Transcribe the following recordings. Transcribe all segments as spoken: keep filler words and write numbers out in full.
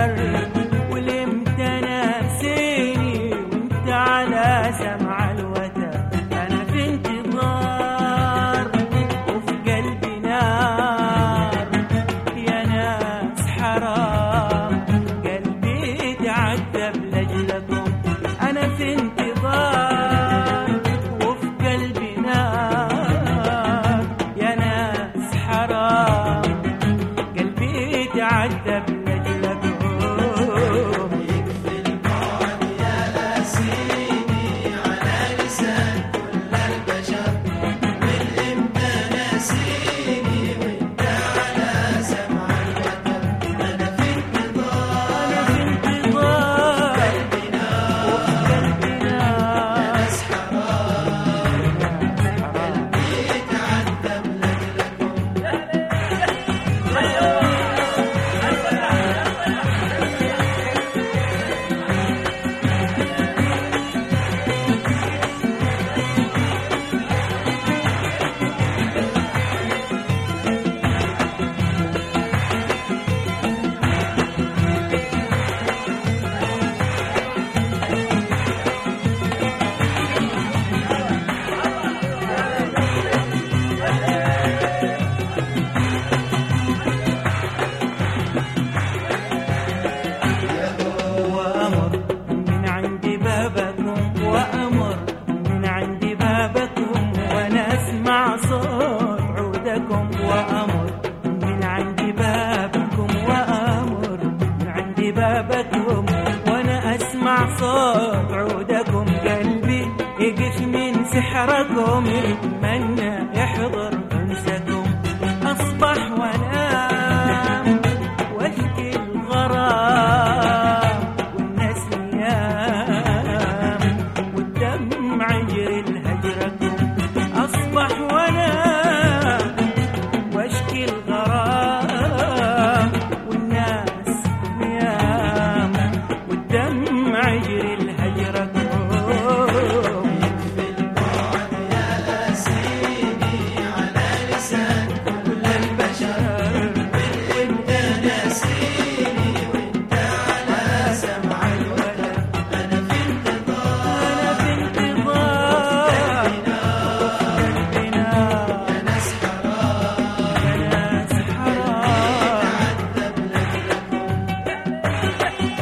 البشر، والامتى ناسيني وانت على سمع الوتر. انا في انتظار وفي قلبي نار، يا ناس حرام قلبي تعذب لاجلكم. انا في انتظار وفي قلبي نار، يا ناس حرام قلبي تعذب لاجلكم. يكفي البعد يا ناسيني على لسان كل البشر، من امتى ناسيني وانت على سمع الوتر. انا في انتظار انا في انتظار قلبي نار، وفي قلبي نار، ناس حرام قلبي تعذب لاجلكم. وأمر من عند بابكم، وأمر من عند بابكم، وأنا أسمع صوت عودكم. وأمر من عند بابكم، وأمر من عند بابكم، وأنا أسمع صوت عودكم. قلبي يقف من سحركم، يتمنى يحضر أنسكم. أصبح وأنام واشكي الغرام، والناس نيام والدمع يجري لهجركم. أصبح وأنام واشكي الغرام، والناس نيام والدمع يجري لهجركم. يكفي البعد يا ناسيني على لسان كل البشر، من امتى ناسيني وانت على سمع الوتر. انا في انتظار أنا في انتظار قلبي وفي نار، قلبي نار، يا ناس حرام يا ناس حرام تعذب لاجلكم.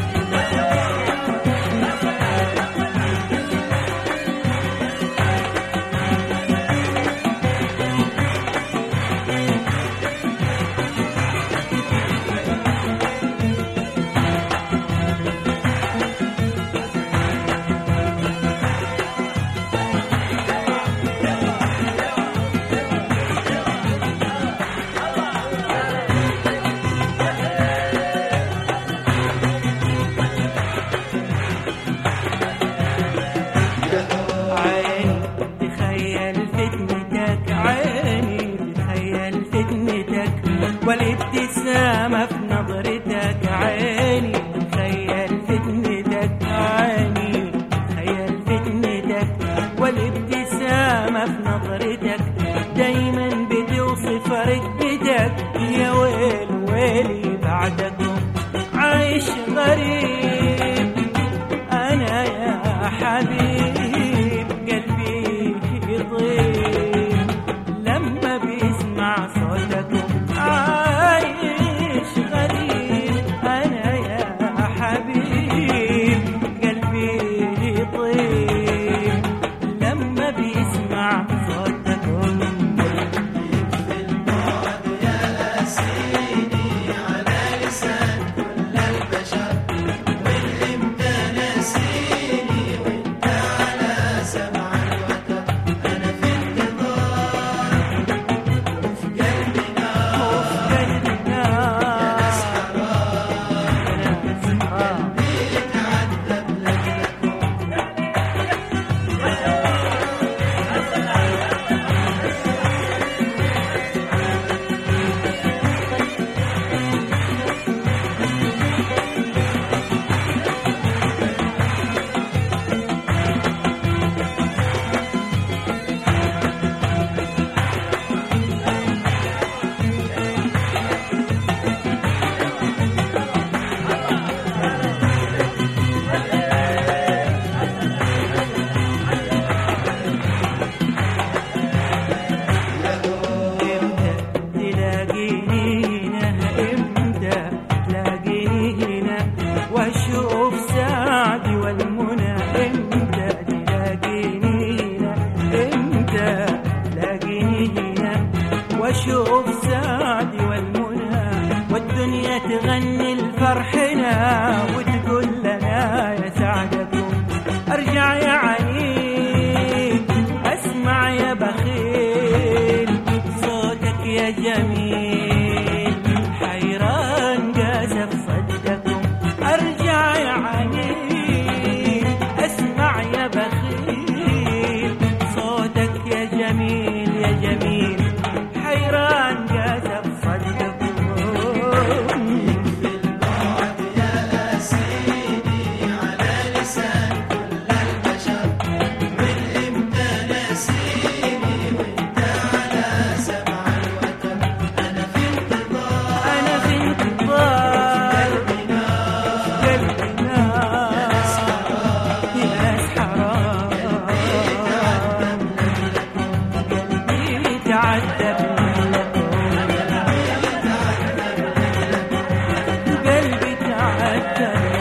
عيني تخيل فتنتك، عيني تخيل فتنتك، والابتسامة في نظرتك. عيني تخيل فتنتك، عيني تخيل فتنتك، والابتسامة في نظرتك. دايما بتوصف رقتك، يا ويل ويلي بعدكم. عايش غريب أنا يا حبيب، قلبي يطيب لما بيسمع صوتكم. عايش غريب الدنيا تغني لفرحنا وتقول لنا يا سعدكم. ارجع يا عنيد اسمع يا بخيل صوتك يا جميل حيران قاسى بصدقكم. ارجع يا عنيد اسمع يا بخيل صوتك يا جميل يا جميل حيران قاسى بصدقكم. في البعد يا سيدي على لسان كل البشر، من امتى نسيني وانت على سمع الوتر. انا في انتظار انا في انتظار قلبنا قلبي نار يا ناس حرام قلبي تعذب لكم قلبي تعذب